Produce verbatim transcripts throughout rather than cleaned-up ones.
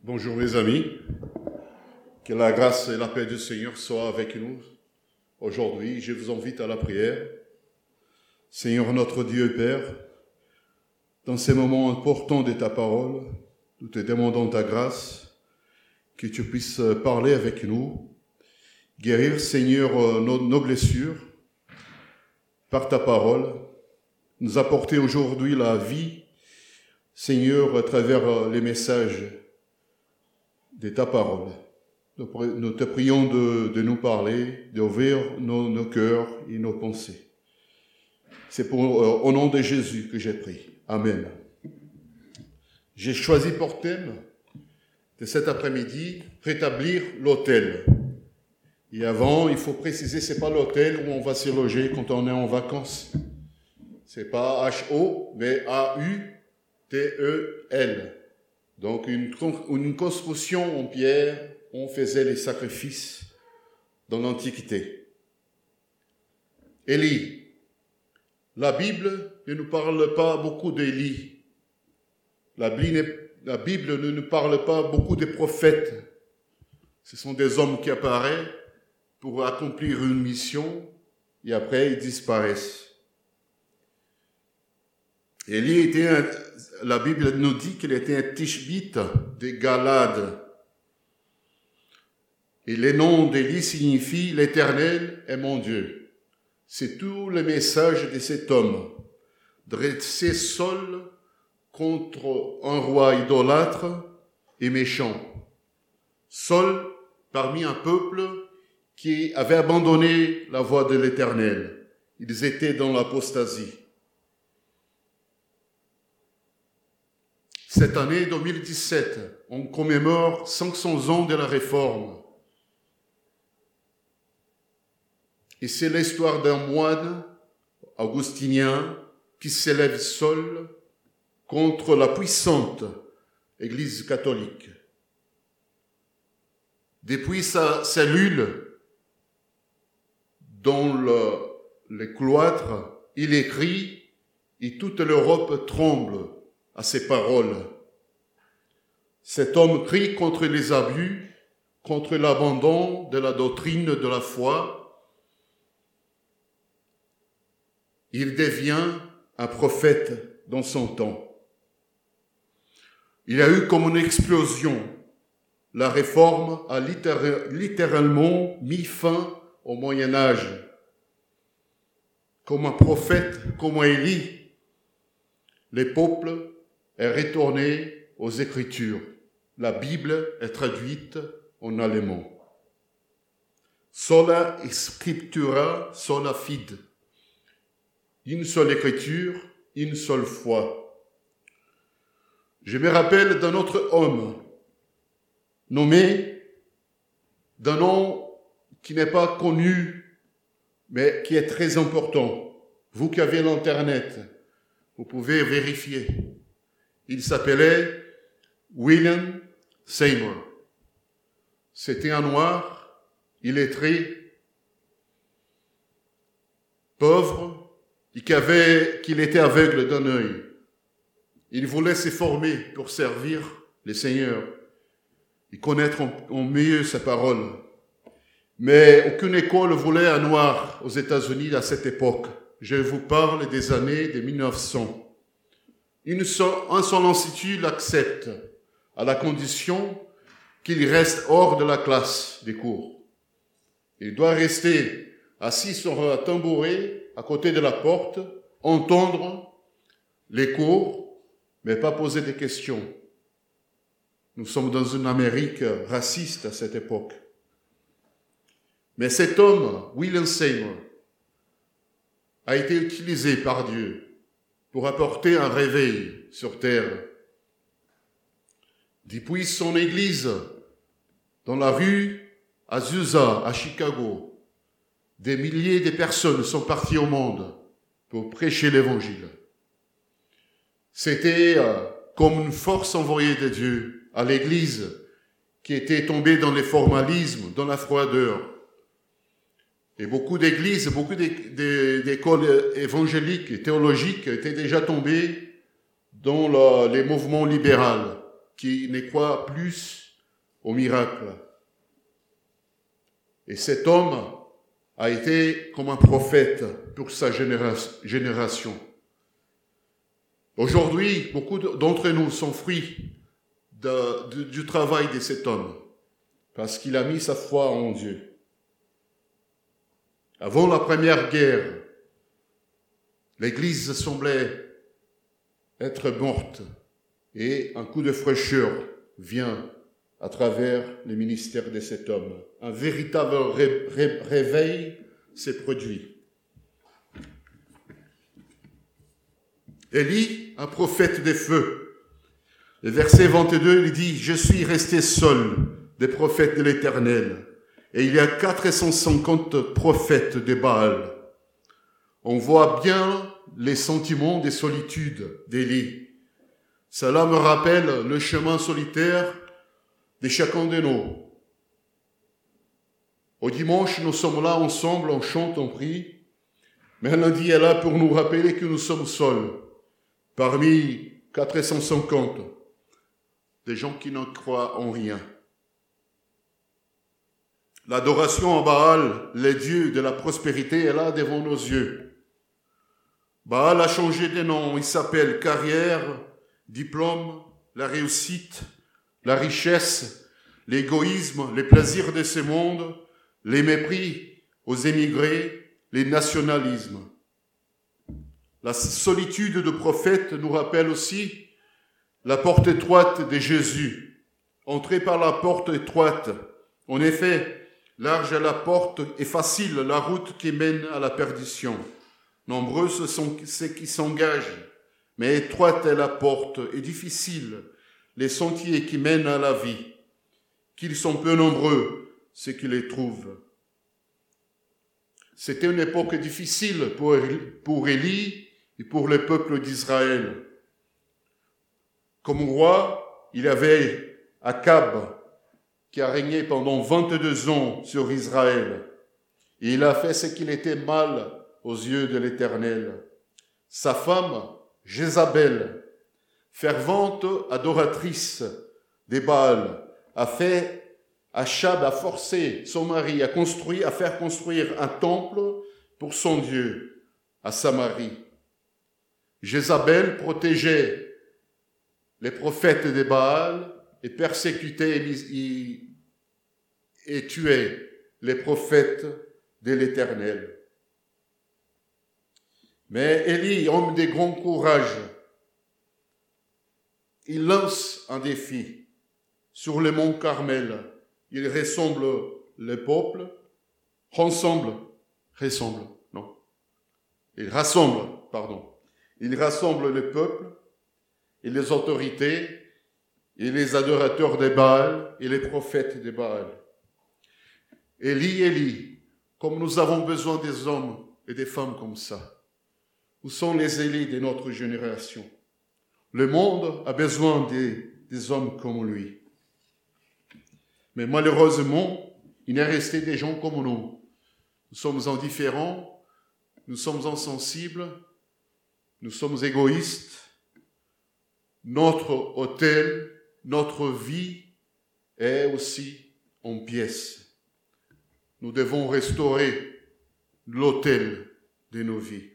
Bonjour mes amis, que la grâce et la paix du Seigneur soient avec nous. Aujourd'hui, je vous invite à la prière. Seigneur notre Dieu et Père, dans ces moments importants de ta parole, nous te demandons ta grâce, que tu puisses parler avec nous, guérir, Seigneur, nos, nos blessures par ta parole, nous apporter aujourd'hui la vie, Seigneur, à travers les messages de ta parole. Nous te prions de, de nous parler, d'ouvrir nos, nos cœurs et nos pensées. C'est pour, euh, au nom de Jésus que j'ai prié. Amen. J'ai choisi pour thème de cet après-midi, rétablir l'hôtel. Et avant, il faut préciser, c'est pas l'hôtel où on va se loger quand on est en vacances. C'est pas H O, mais A U T E L. Donc une, une construction en pierre, on faisait les sacrifices dans l'Antiquité. Élie. La Bible ne nous parle pas beaucoup d'Élie. La Bible, la Bible ne nous parle pas beaucoup des prophètes. Ce sont des hommes qui apparaissent pour accomplir une mission et après ils disparaissent. Élie était un, la Bible nous dit qu'il était un Tishbite de Galade. Et le nom d'Élie signifie « l'Éternel est mon Dieu ». C'est tout le message de cet homme, dressé seul contre un roi idolâtre et méchant, seul parmi un peuple qui avait abandonné la voie de l'Éternel. Ils étaient dans l'apostasie. Cette année deux mille dix-sept, on commémore cinq cents ans de la Réforme. Et c'est l'histoire d'un moine augustinien qui s'élève seul contre la puissante Église catholique. Depuis sa cellule, dans le, le cloître, il écrit et toute l'Europe tremble à ses paroles. Cet homme crie contre les abus, contre l'abandon de la doctrine de la foi. Il devient un prophète dans son temps. Il a eu comme une explosion. La Réforme a littéralement mis fin au Moyen-Âge. Comme un prophète, comme Élie, les peuples est retourné aux Écritures. La Bible est traduite en allemand. Sola scriptura, sola fide. Une seule écriture, une seule foi. Je me rappelle d'un autre homme, nommé d'un nom qui n'est pas connu, mais qui est très important. Vous qui avez l'Internet, vous pouvez vérifier. Il s'appelait William Seymour. C'était un noir, illettré, pauvre, et qui avait, qu'il était aveugle d'un œil. Il voulait se former pour servir le Seigneur et connaître en, en mieux sa parole. Mais aucune école ne voulait un noir aux États-Unis à cette époque. Je vous parle des années de mille neuf cents. Une seule, un seul institut l'accepte, à la condition qu'il reste hors de la classe des cours. Il doit rester assis sur un tambouret à côté de la porte, entendre les cours, mais pas poser des questions. Nous sommes dans une Amérique raciste à cette époque. Mais cet homme, William Seymour, a été utilisé par Dieu pour apporter un réveil sur terre. Depuis son église, dans la rue Azusa, à Chicago, des milliers de personnes sont parties au monde pour prêcher l'évangile. C'était euh, comme une force envoyée de Dieu à l'église qui était tombée dans les formalismes, dans la froideur. Et beaucoup d'églises, beaucoup d'écoles évangéliques et théologiques étaient déjà tombées dans le, les mouvements libéraux. qui ne croient plus au miracle. Et cet homme a été comme un prophète pour sa génération. Aujourd'hui, beaucoup d'entre nous sont fruits de, de, du travail de cet homme, parce qu'il a mis sa foi en Dieu. Avant la première guerre, l'Église semblait être morte, et un coup de fraîcheur vient à travers le ministère de cet homme. Un véritable ré- ré- réveil s'est produit. Élie, un prophète des feux. Le verset vingt-deux, il dit « Je suis resté seul des prophètes de l'Éternel, et il y a quatre cent cinquante prophètes de Baal. » On voit bien les sentiments de solitude d'Élie. Cela me rappelle le chemin solitaire de chacun de nous. Au dimanche, nous sommes là ensemble, on chante, on prie, mais lundi est là pour nous rappeler que nous sommes seuls, parmi quatre cent cinquante, des gens qui ne croient en rien. L'adoration à Baal, le dieu de la prospérité, est là devant nos yeux. Baal a changé de nom, il s'appelle carrière, diplôme, la réussite, la richesse, l'égoïsme, les plaisirs de ce monde, les mépris aux émigrés, les nationalismes. La solitude de prophète nous rappelle aussi la porte étroite de Jésus. Entrer par la porte étroite. En effet, large est la porte et facile la route qui mène à la perdition. Nombreux sont ceux qui s'engagent, mais étroite est la porte et difficile les sentiers qui mènent à la vie. Qu'ils sont peu nombreux, ceux qui les trouvent. C'était une époque difficile pour, pour Élie et pour le peuple d'Israël. Comme roi, il y avait Akab, qui a régné pendant vingt-deux ans sur Israël. Et il a fait ce qu'il était mal aux yeux de l'Éternel. Sa femme, Jézabel, fervente adoratrice des Baals, a fait Achab a forcé son mari à construire, à faire construire un temple pour son Dieu à Samarie. Jézabel protégeait les prophètes des Baals et persécutait et, et tuait les prophètes de l'Éternel. Mais Élie, homme de grand courage, il lance un défi sur le mont Carmel. Il rassemble le peuple, rassemble, rassemble, non. Il rassemble, pardon. Il rassemble le peuple et les autorités et les adorateurs des Baals et les prophètes des Baals. Élie, Élie, comme nous avons besoin des hommes et des femmes comme ça. Où sont les Élis de notre génération? Le monde a besoin des, des hommes comme lui. Mais malheureusement, il est resté des gens comme nous. Nous sommes indifférents, nous sommes insensibles, nous sommes égoïstes. Notre autel, notre vie est aussi en pièces. Nous devons restaurer l'autel de nos vies.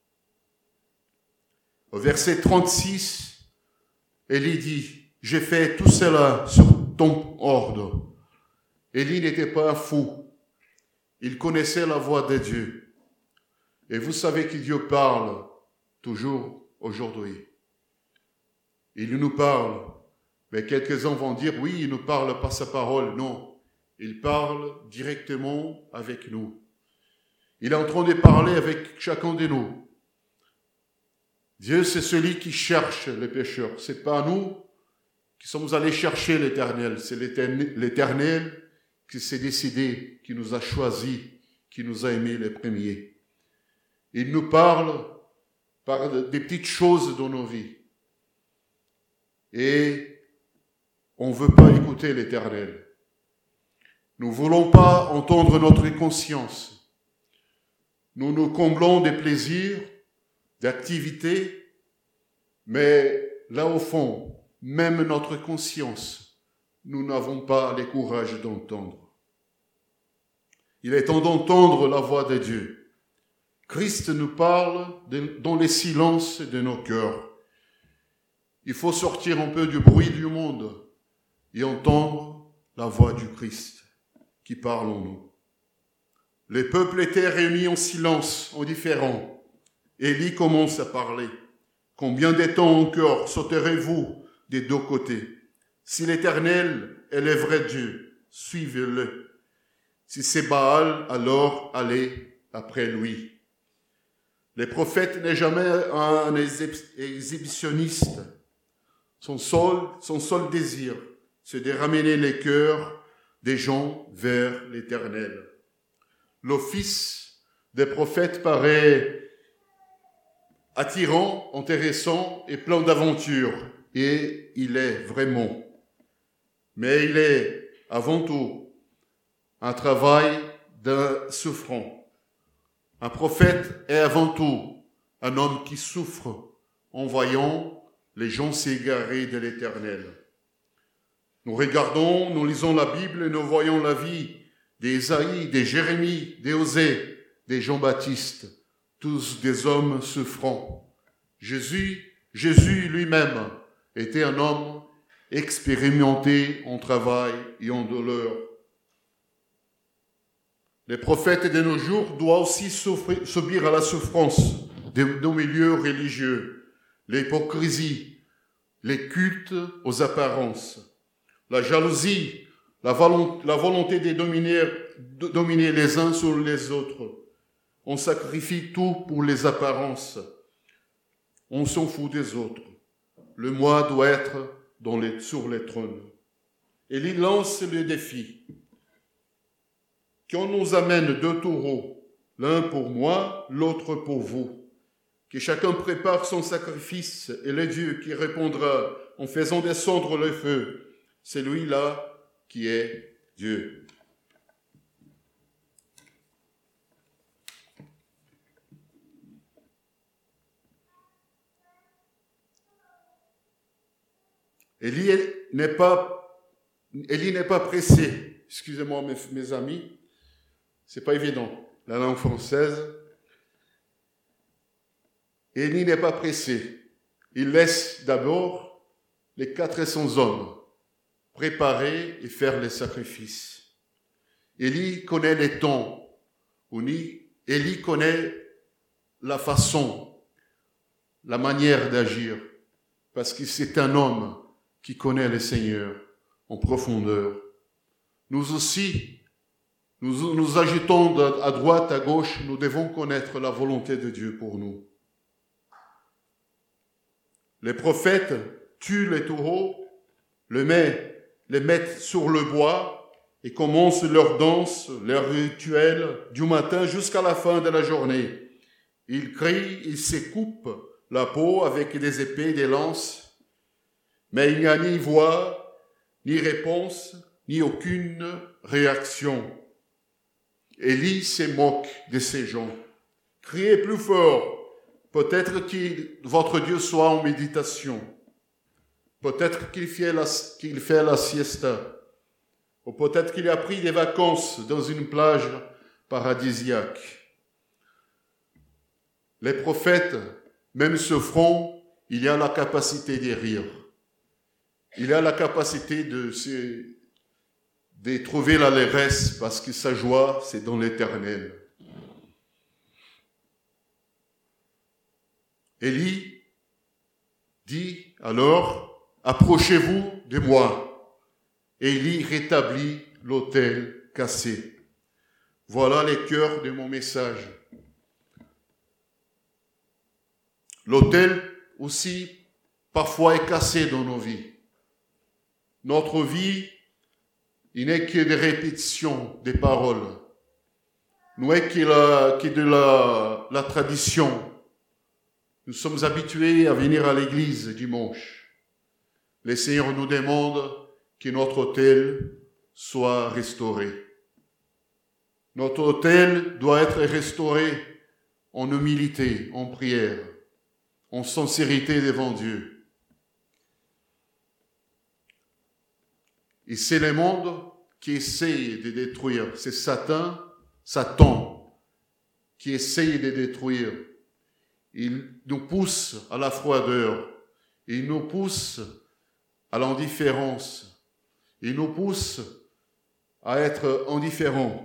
Au verset trente-six, Élie dit, « J'ai fait tout cela sur ton ordre. » Élie n'était pas un fou. Il connaissait la voix de Dieu. Et vous savez que Dieu parle toujours aujourd'hui. Il nous parle. Mais quelques-uns vont dire, oui, il ne parle pas sa parole. Non, il parle directement avec nous. Il est en train de parler avec chacun de nous. Dieu, c'est celui qui cherche les pécheurs. C'est pas nous qui sommes allés chercher l'Éternel. C'est l'Éternel qui s'est décidé, qui nous a choisis, qui nous a aimés les premiers. Il nous parle par des petites choses dans nos vies. Et on ne veut pas écouter l'Éternel. Nous ne voulons pas entendre notre conscience. Nous nous comblons des plaisirs, d'activités, mais là au fond, même notre conscience, nous n'avons pas le courage d'entendre. Il est temps d'entendre la voix de Dieu. Christ nous parle de, dans les silences de nos cœurs. Il faut sortir un peu du bruit du monde et entendre la voix du Christ qui parle en nous. Les peuples étaient réunis en silence, indifférents. Élie commence à parler. Combien de temps encore sauterez-vous des deux côtés? Si l'Éternel est le vrai Dieu, suivez-le. Si c'est Baal, alors allez après lui. Le prophète n'est jamais un exhibitionniste. Son seul, son seul désir, c'est de ramener les cœurs des gens vers l'Éternel. L'office des prophètes paraît attirant, intéressant et plein d'aventures. Et il est vraiment. Mais il est avant tout un travail d'un souffrant. Un prophète est avant tout un homme qui souffre en voyant les gens s'égarer de l'Éternel. Nous regardons, nous lisons la Bible et nous voyons la vie d'Ésaïe, de Jérémie, d'Osée, de Jean-Baptiste, tous des hommes souffrants. Jésus, Jésus lui-même était un homme expérimenté en travail et en douleur. Les prophètes de nos jours doivent aussi souffrir, subir à la souffrance de nos milieux religieux, l'hypocrisie, les cultes aux apparences, la jalousie, la volonté, la volonté de dominer, de dominer les uns sur les autres. On sacrifie tout pour les apparences. On s'en fout des autres. Le moi doit être dans les, sur les trônes. Et il lance le défi. Qu'on nous amène deux taureaux, l'un pour moi, l'autre pour vous. Que chacun prépare son sacrifice et le Dieu qui répondra en faisant descendre le feu, c'est lui-là qui est Dieu. Élie n'est pas, Élie n'est pas pressé. Excusez-moi mes, mes amis, c'est pas évident. La langue française. Élie n'est pas pressé. Il laisse d'abord les quatre cents hommes préparer et faire les sacrifices. Élie connaît les temps. Élie connaît la façon, la manière d'agir, parce que c'est un homme qui connaît le Seigneur en profondeur. Nous aussi, nous nous agitons à droite, à gauche, nous devons connaître la volonté de Dieu pour nous. Les prophètes tuent les taureaux, les mettent, les mettent sur le bois et commencent leur danse, leur rituel du matin jusqu'à la fin de la journée. Ils crient, ils se coupent la peau avec des épées et des lances, mais il n'y a ni voix, ni réponse, ni aucune réaction. Élie se moque de ces gens. Criez plus fort. Peut-être que votre Dieu soit en méditation. Peut-être qu'il fait la, qu'il fait la siesta. Ou peut-être qu'il a pris des vacances dans une plage paradisiaque. Les prophètes, même souffrant, il y a la capacité de rire. Il a la capacité de, se, de trouver l'allégresse parce que sa joie, c'est dans l'Éternel. Élie dit alors, approchez-vous de moi. Élie rétablit l'autel cassé. Voilà les cœurs de mon message. L'autel aussi, parfois, est cassé dans nos vies. Notre vie, il n'est que des répétitions des paroles. Nous n'est que, la, que de la, la tradition. Nous sommes habitués à venir à l'église dimanche. Le Seigneur nous demande que notre autel soit restauré. Notre autel doit être restauré en humilité, en prière, en sincérité devant Dieu. Et c'est le monde qui essaye de détruire. C'est Satan, Satan, qui essaye de détruire. Il nous pousse à la froideur. Il nous pousse à l'indifférence. Il nous pousse à être indifférents.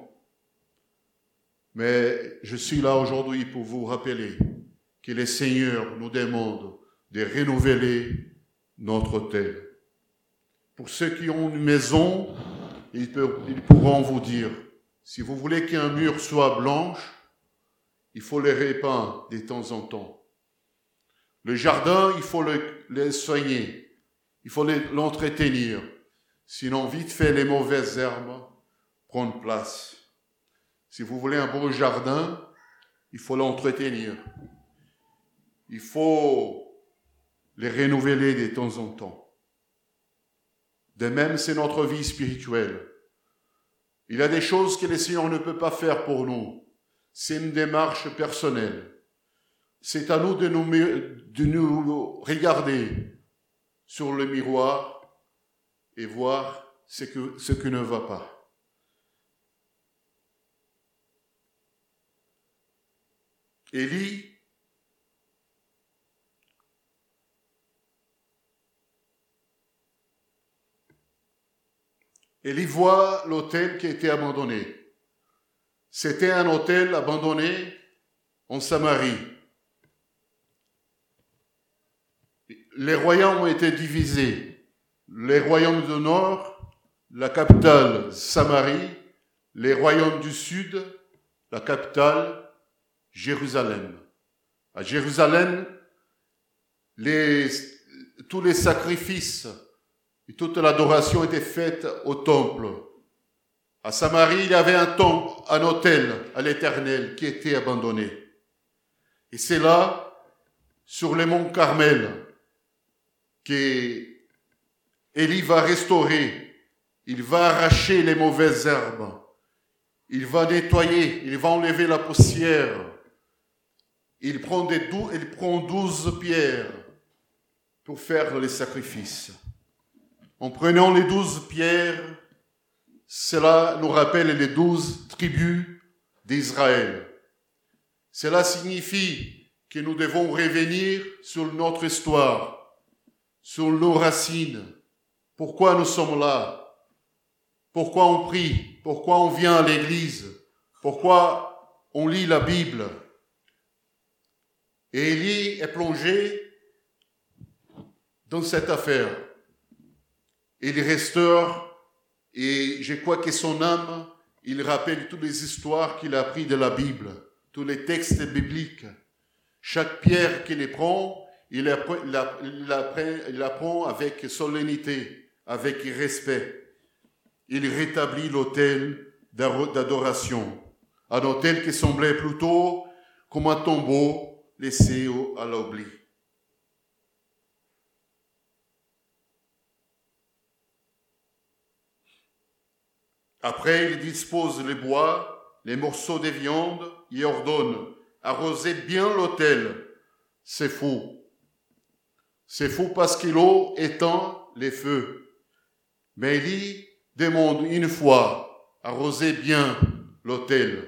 Mais je suis là aujourd'hui pour vous rappeler que le Seigneur nous demande de renouveler notre autel. Pour ceux qui ont une maison, ils, peuvent, ils pourront vous dire, si vous voulez qu'un mur soit blanche, il faut le repeindre de temps en temps. Le jardin, il faut le, le soigner, il faut le, l'entretenir. Sinon, vite fait, les mauvaises herbes prennent place. Si vous voulez un beau jardin, il faut l'entretenir. Il faut les renouveler de temps en temps. De même, c'est notre vie spirituelle. Il y a des choses que le Seigneur ne peut pas faire pour nous. C'est une démarche personnelle. C'est à nous de nous, de nous regarder sur le miroir et voir ce, que, ce qui ne va pas. Élie, Élie voit l'autel qui a été abandonné. C'était un autel abandonné en Samarie. Les royaumes ont été divisés. Les royaumes du nord, la capitale Samarie, les royaumes du sud, la capitale Jérusalem. À Jérusalem, les, tous les sacrifices et toute l'adoration étaient faite au temple. À Samarie, il y avait un temple, un autel à l'Éternel qui était abandonné. Et c'est là, sur les monts Carmel, qu'Élie va restaurer. Il va arracher les mauvaises herbes. Il va nettoyer, il va enlever la poussière. Il prend, des dou- il prend douze pierres pour faire les sacrifices. En prenant les douze pierres, cela nous rappelle les douze tribus d'Israël. Cela signifie que nous devons revenir sur notre histoire, sur nos racines. Pourquoi nous sommes là? Pourquoi on prie? Pourquoi on vient à l'église? Pourquoi on lit la Bible? Et Élie est plongé dans cette affaire. Il restaure, et je crois que son âme, il rappelle toutes les histoires qu'il a apprises de la Bible, tous les textes bibliques. Chaque pierre qu'il prend, il apprend, il apprend, il apprend avec solennité, avec respect. Il rétablit l'autel d'adoration, un autel qui semblait plutôt comme un tombeau laissé à l'oubli. Après, il dispose les bois, les morceaux de viande, et ordonne « Arrosez bien l'autel ». C'est faux. C'est faux parce que l'eau éteint les feux. Mais Élie demande une fois « Arrosez bien l'autel ».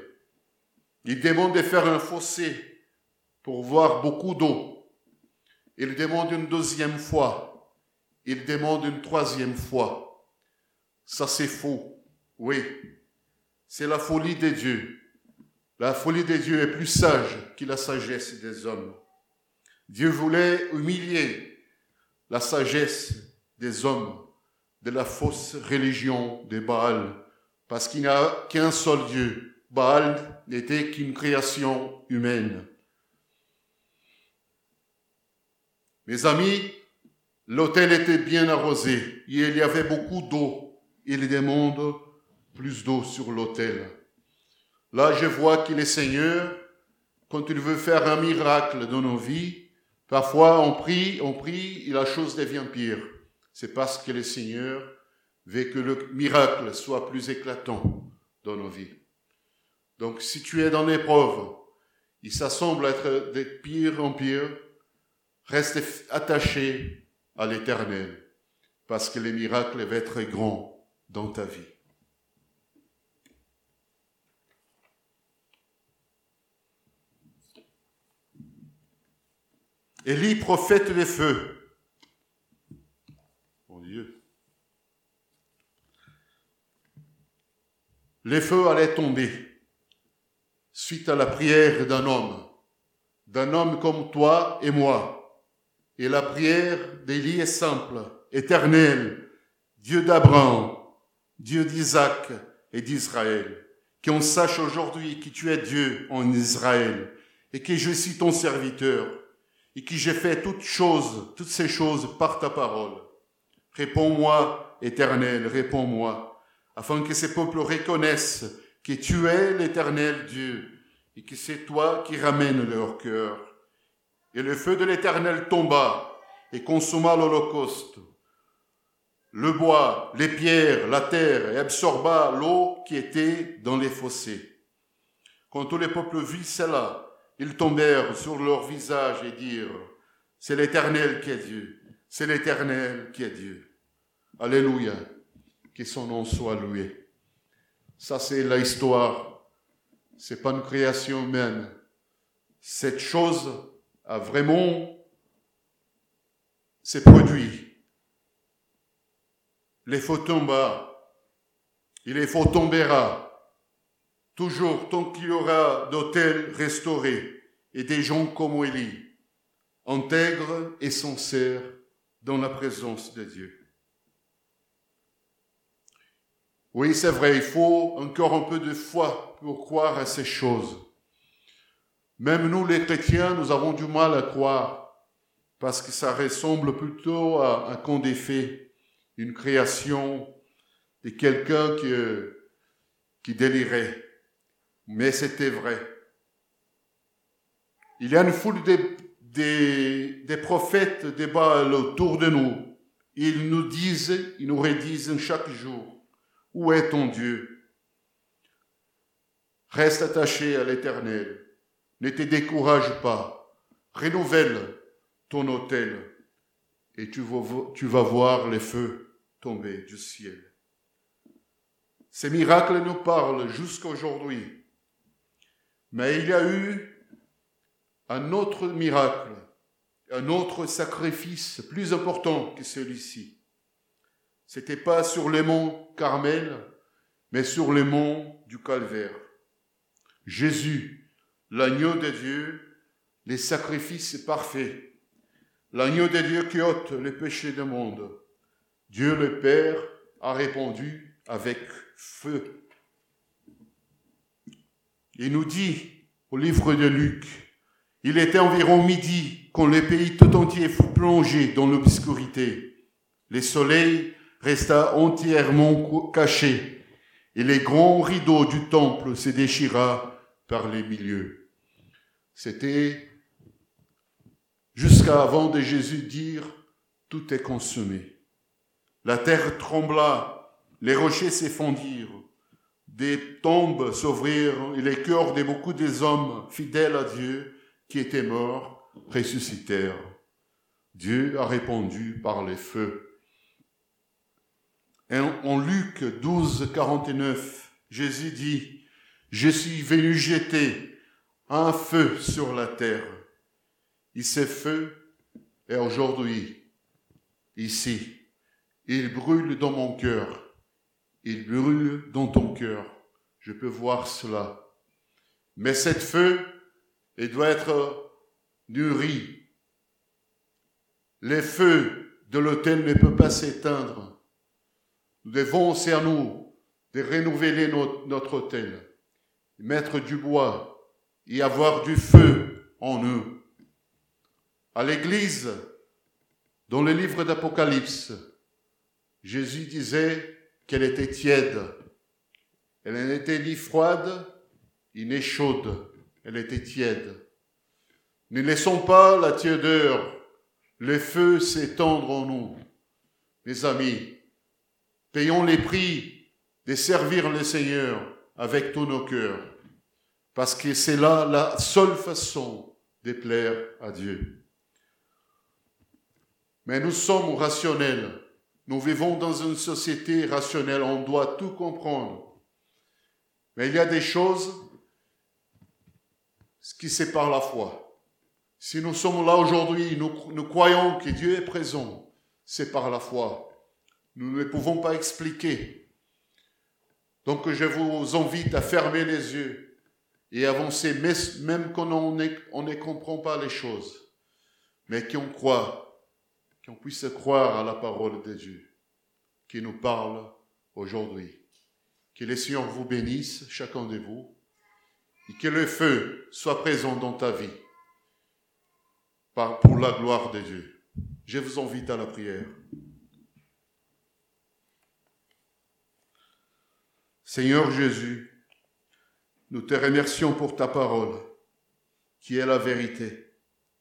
Il demande de faire un fossé pour voir beaucoup d'eau. Il demande une deuxième fois. Il demande une troisième fois. Ça, c'est faux. Oui, c'est la folie de Dieu. La folie de Dieu est plus sage que la sagesse des hommes. Dieu voulait humilier la sagesse des hommes de la fausse religion de Baal, parce qu'il n'y a qu'un seul Dieu. Baal n'était qu'une création humaine. Mes amis, l'autel était bien arrosé et il y avait beaucoup d'eau. Il demande plus d'eau sur l'autel. Là, je vois que le Seigneur, quand il veut faire un miracle dans nos vies, parfois on prie, on prie et la chose devient pire. C'est parce que le Seigneur veut que le miracle soit plus éclatant dans nos vies. Donc, si tu es dans l'épreuve, et ça semble être de pire en pire, reste attaché à l'Éternel, parce que le miracle va être grand. dans ta vie. Élie, prophète des feux. Mon Dieu. Les feux allaient tomber suite à la prière d'un homme, d'un homme comme toi et moi. Et la prière d'Élie est simple, éternelle, Dieu d'Abraham, Dieu d'Isaac et d'Israël. Qu'on sache aujourd'hui que tu es Dieu en Israël et que je suis ton serviteur et que j'ai fait toutes choses, toutes ces choses par ta parole. Réponds-moi, Éternel, réponds-moi, afin que ces peuples reconnaissent que tu es l'Éternel Dieu et que c'est toi qui ramènes leur cœur. Et le feu de l'Éternel tomba et consuma l'holocauste, le bois, les pierres, la terre, et absorba l'eau qui était dans les fossés. Quand tous les peuples virent cela, ils tombèrent sur leur visage et dirent, « C'est l'Éternel qui est Dieu, c'est l'Éternel qui est Dieu. » Alléluia, que son nom soit loué. Ça, c'est l'histoire. C'est pas une création humaine. Cette chose a vraiment s'est produit. Les faux tombera, et les faux tombera. Toujours tant qu'il y aura d'autels restaurés et des gens comme Élie, intègres et sincères dans la présence de Dieu. Oui, c'est vrai, il faut encore un peu de foi pour croire à ces choses. Même nous, les chrétiens, nous avons du mal à croire parce que ça ressemble plutôt à un conte des fées, une création de quelqu'un qui, qui délirait. Mais c'était vrai. Il y a une foule de, de, de prophètes de Baal autour de nous. Ils nous disent, ils nous redisent chaque jour, où est ton Dieu? Reste attaché à l'Éternel. Ne te décourage pas. Renouvelle ton autel et tu vas, tu vas voir les feux tomber du ciel. Ces miracles nous parlent jusqu'à aujourd'hui. Mais il y a eu un autre miracle, un autre sacrifice plus important que celui-ci. C'était pas sur les monts Carmel, mais sur les monts du Calvaire. Jésus, l'agneau de Dieu, les sacrifices parfaits, l'agneau de Dieu qui ôte les péchés du monde. Dieu le Père a répondu avec feu. Il nous dit au livre de Luc, il était environ midi quand le pays tout entier fut plongé dans l'obscurité. Le soleil resta entièrement caché et les grands rideaux du temple se déchira par les milieux. C'était jusqu'à avant de Jésus dire « tout est consumé ». La terre trembla, les rochers s'effondirent. Des tombes s'ouvrirent et les cœurs de beaucoup des hommes fidèles à Dieu qui étaient morts ressuscitèrent. Dieu a répondu par les feux. Et en Luc douze, quarante-neuf, Jésus dit, « Je suis venu jeter un feu sur la terre. » Et ce feu est aujourd'hui, ici. Il brûle dans mon cœur. Il brûle dans ton cœur. Je peux voir cela. Mais cette feu, il doit être nourri. Les feux de l'autel ne peuvent pas s'éteindre. Nous devons, c'est à nous, de renouveler notre, notre autel, mettre du bois et avoir du feu en nous. À l'église, dans le livre d'Apocalypse, Jésus disait qu'elle était tiède. Elle n'était ni froide, ni chaude. Elle était tiède. Ne laissons pas la tiédeur, le feu s'étendre en nous. Mes amis, payons les prix de servir le Seigneur avec tous nos cœurs, parce que c'est là la seule façon de plaire à Dieu. Mais nous sommes rationnels. Nous vivons dans une société rationnelle, on doit tout comprendre. Mais il y a des choses qui séparent la foi. Si nous sommes là aujourd'hui, nous, nous croyons que Dieu est présent, c'est par la foi. Nous ne pouvons pas expliquer. Donc je vous invite à fermer les yeux et avancer, même quand on ne on ne comprend pas les choses, mais qu'on croit, qu'on puisse croire à la parole de Dieu, qui nous parle aujourd'hui. Que le Seigneur vous bénisse, chacun de vous, et que le feu soit présent dans ta vie, pour la gloire de Dieu. Je vous invite à la prière. Seigneur Jésus, nous te remercions pour ta parole, qui est la vérité.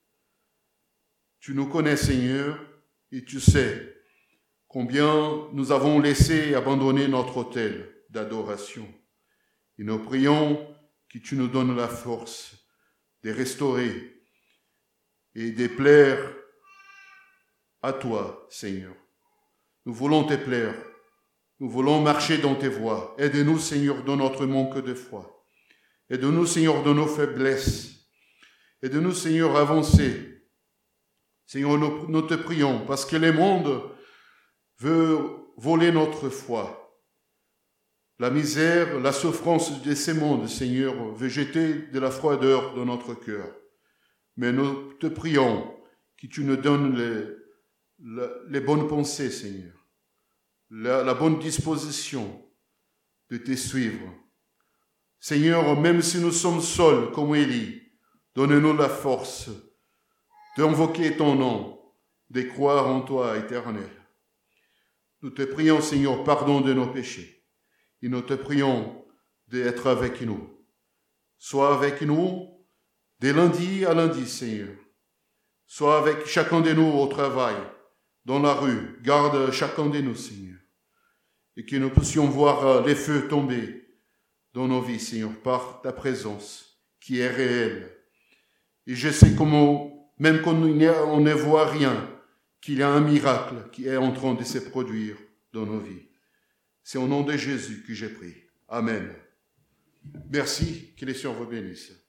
Tu nous connais, Seigneur, et tu sais combien nous avons laissé abandonner notre autel d'adoration. Et nous prions que tu nous donnes la force de restaurer et de plaire à toi, Seigneur. Nous voulons te plaire. Nous voulons marcher dans tes voies. Aide-nous, Seigneur, dans notre manque de foi. Aide-nous, Seigneur, dans nos faiblesses. Aide-nous, Seigneur, à avancer. Seigneur, nous, nous te prions, parce que le monde veut voler notre foi. La misère, la souffrance de ce monde, Seigneur, veut jeter de la froideur dans notre cœur. Mais nous te prions que tu nous donnes les, les, les bonnes pensées, Seigneur. La, la bonne disposition de te suivre. Seigneur, même si nous sommes seuls comme Élie, donne-nous la force d'invoquer ton nom, de croire en toi, éternel. Nous te prions, Seigneur, pardon de nos péchés. Et nous te prions d'être avec nous. Sois avec nous de lundi à lundi, Seigneur. Sois avec chacun de nous au travail, dans la rue. Garde chacun de nous, Seigneur. Et que nous puissions voir les feux tomber dans nos vies, Seigneur, par ta présence qui est réelle. Et je sais comment, même quand on ne voit rien, qu'il y a un miracle qui est en train de se produire dans nos vies. C'est au nom de Jésus que j'ai prié. Amen. Merci, que les Seigneur vous bénisse.